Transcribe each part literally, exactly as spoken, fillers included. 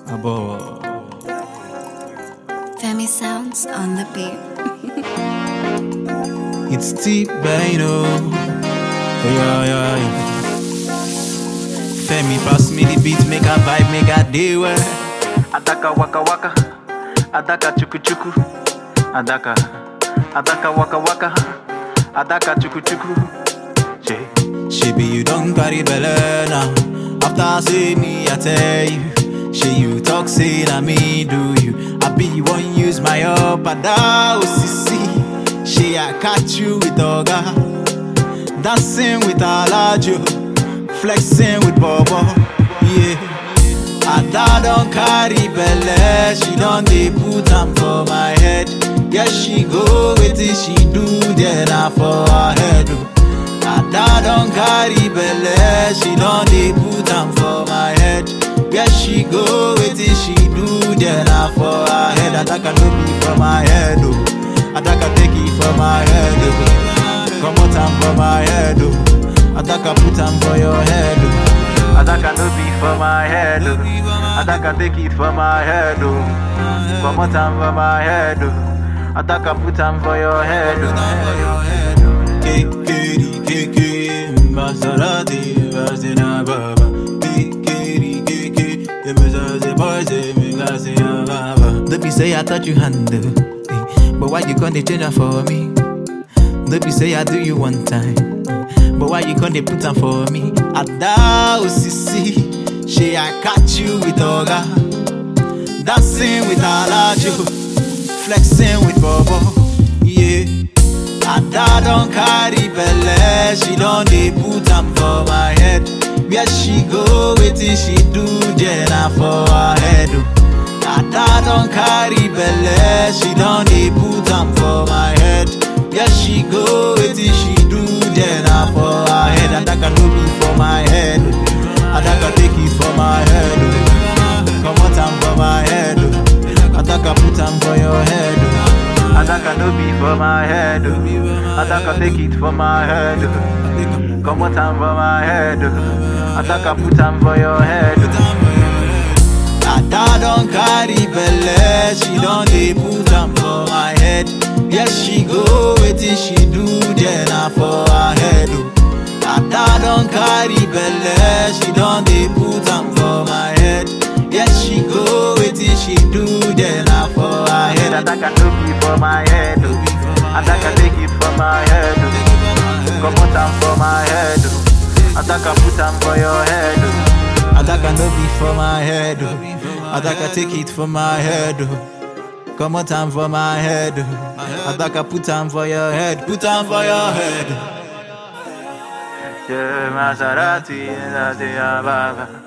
Abo. Femi sounds on the beat. It's T-Bano. Yeah, yeah, yeah. Femi pass me the beat, make a vibe, make a day well. Adaka waka waka, Adaka chuku chuku, Adaka, Adaka waka waka, Adaka chuku chuku. She be you don't carry belle now. After say me, I tell you. She you talk say na me do you. I be you won't use my up and down. C C. She I catch you with Oga, dancing with Alajo, flexing with Bobo. Yeah. Ada don't carry belle, she don't dey put am for my head. Yeah, she go with it, she do then na for her head. Oh. Ada don't carry belle, she don't dey put am for my head. Yeah, she go with it, she do then na for her head. Adaka no be for my head, oh. Adaka take it for my head, oh. Come out am for my head, oh. Adaka put am for your head, oh. Adaka no be for my head, oh. Adaka take it for my head, oh. Come out am for my head, oh. Adaka put am for your head, oh. Kekeri keke, Maserati, Vasina Baba. Kekeri keke, the Maserati boys, they make us say Baba. Don't be say I thought you handle, but why you can't change her for me? Don't be say I do you one time, but why you can't put them for me? Ada Osisi, she I catch you with Oga, dancing with Alajo, flexing with Bobo. Yeah, Ada don't carry belle, she don't dey put them for my head. Where she go with it, she do Jenna for her head. Ada don't carry belle, she don't dey put them for my head. Yeah, she go with it, she do Jenna for her head. Adaka no be for my head, Adaka take it for my head. Come out am for my head, Adaka put am for your head. Adaka no be for my head, Adaka take it for my head. Come out am for my head, Adaka put am for your head. Ada don't carry belle, she don't dey put am for my head. Yes, she go with it, she do Jenna for her head. Ada don't carry belle, she don't dey put am for my head. Yes, she go with it, she do Jenna for her head. Adaka no be for my head, Adaka take it for my head. Come out am for my head, Adaka put am for your head. Adaka no be for my head, Adaka take it for my head. Come out am for my head, Adaka put am for your head, put am for your head. Yeah, Maserati, that's the Baba.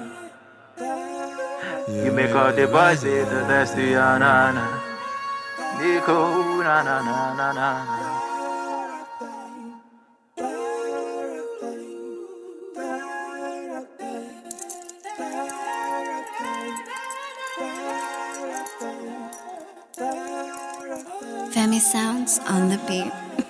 You make all the boys say the best to ya, na na. Nico, na na na na na. Femi sounds on the beat.